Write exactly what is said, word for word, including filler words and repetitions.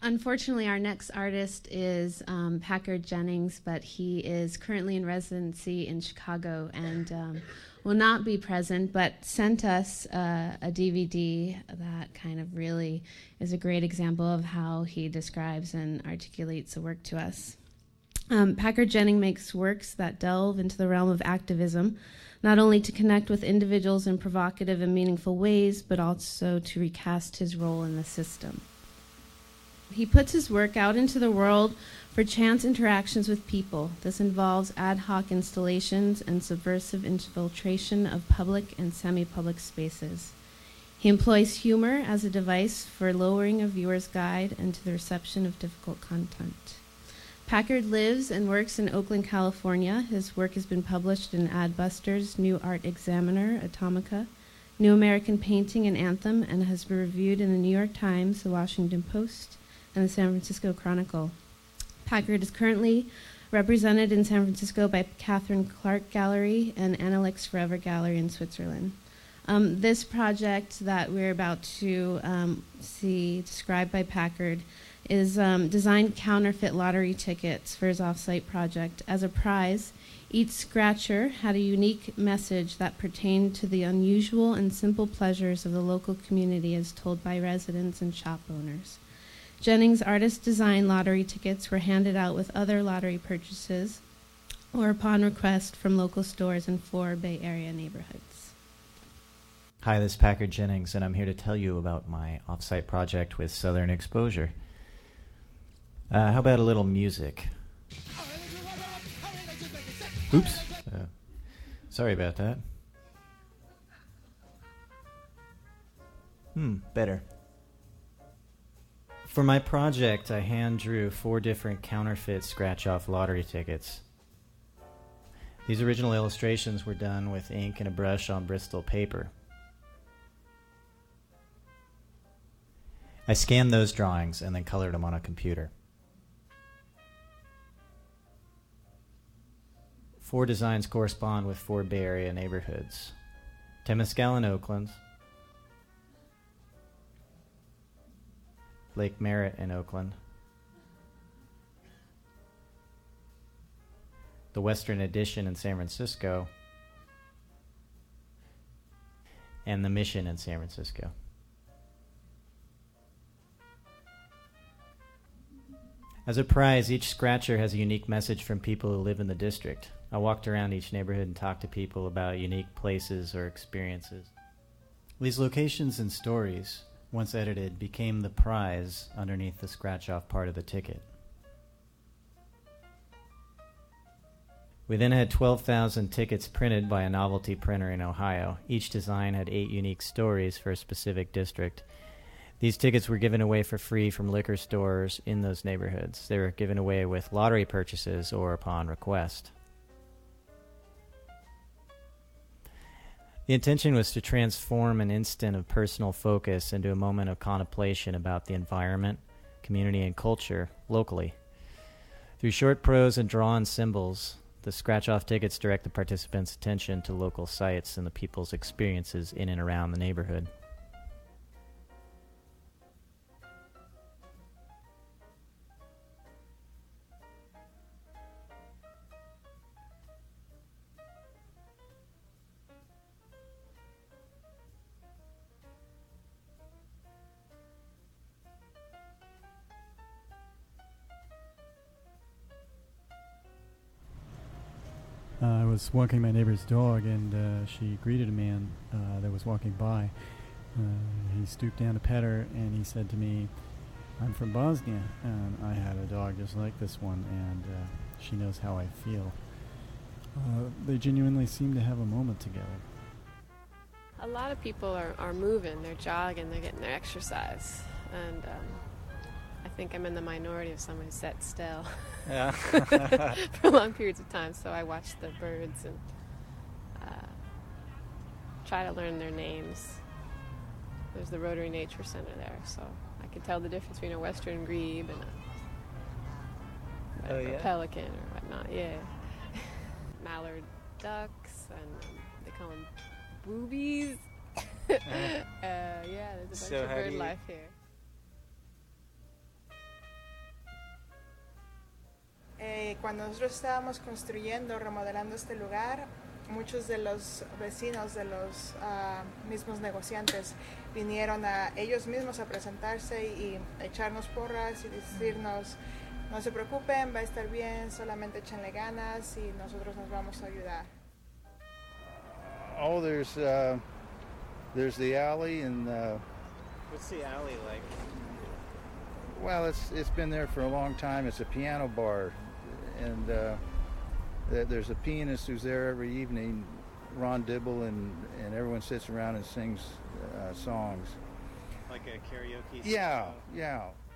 unfortunately, our next artist is um, Packard Jennings, but he is currently in residency in Chicago and um, will not be present, but sent us uh, a D V D that kind of really is a great example of how he describes and articulates the work to us. Um, Packard Jennings makes works that delve into the realm of activism, not only to connect with individuals in provocative and meaningful ways, but also to recast his role in the system. He puts his work out into the world for chance interactions with people. This involves ad hoc installations and subversive infiltration of public and semi-public spaces. He employs humor as a device for lowering a viewer's guide into the reception of difficult content. Packard lives and works in Oakland, California. His work has been published in Adbusters, New Art Examiner, Atomica, New American Painting, and Anthem, and has been reviewed in the New York Times, the Washington Post, and the San Francisco Chronicle. Packard is currently represented in San Francisco by Catherine Clark Gallery and Annalix Forever Gallery in Switzerland. Um, this project that we're about to um, see described by Packard is um, designed counterfeit lottery tickets for his off-site project. As a prize, each scratcher had a unique message that pertained to the unusual and simple pleasures of the local community as told by residents and shop owners. Jennings' artist-designed lottery tickets were handed out with other lottery purchases or upon request from local stores in four Bay Area neighborhoods. Hi, this is Packard Jennings, and I'm here to tell you about my off-site project with Southern Exposure. Uh, how about a little music? Oops. Uh, sorry about that. Hmm, better. For my project, I hand drew four different counterfeit scratch-off lottery tickets. These original illustrations were done with ink and a brush on Bristol paper. I scanned those drawings and then colored them on a computer. Four designs correspond with four Bay Area neighborhoods: Temescal in Oakland, Lake Merritt in Oakland, the Western Addition in San Francisco, and the Mission in San Francisco. As a prize, each scratcher has a unique message from people who live in the district. I walked around each neighborhood and talked to people about unique places or experiences. These locations and stories, once edited, became the prize underneath the scratch-off part of the ticket. We then had twelve thousand tickets printed by a novelty printer in Ohio. Each design had eight unique stories for a specific district. These tickets were given away for free from liquor stores in those neighborhoods. They were given away with lottery purchases or upon request. The intention was to transform an instant of personal focus into a moment of contemplation about the environment, community, and culture locally. Through short prose and drawn symbols, the scratch-off tickets direct the participants' attention to local sites and the people's experiences in and around the neighborhood. Uh, I was walking my neighbor's dog, and uh, she greeted a man uh, that was walking by. Uh, he stooped down to pet her, and he said to me, "I'm from Bosnia, and I have a dog just like this one, and uh, she knows how I feel." Uh, they genuinely seem to have a moment together. A lot of people are, are moving, they're jogging, they're getting their exercise, and um, I think I'm in the minority of someone who sat still Yeah. for long periods of time, so I watch the birds and uh, try to learn their names. There's the Rotary Nature Center there, so I can tell the difference between a western grebe and a, Oh, a yeah? pelican or whatnot, yeah. Mallard ducks, and um, they call them boobies. uh, yeah, there's a bunch So of how bird do you- life here. cuando nosotros estábamos construyendo, remodelando este lugar, muchos de los vecinos, de los uh, mismos negociantes, vinieron a ellos mismos a presentarse y echarnos porras y decirnos, no se preocupen, va a estar bien, solamente échenle ganas y nosotros nos vamos a ayudar. Oh, there's uh, there's the alley and. Uh, What's the alley like? Well, it's it's been there for a long time. It's a piano bar, and uh, there's a pianist who's there every evening, Ron Dibble, and, and everyone sits around and sings uh, songs. Like a karaoke. Yeah, yeah.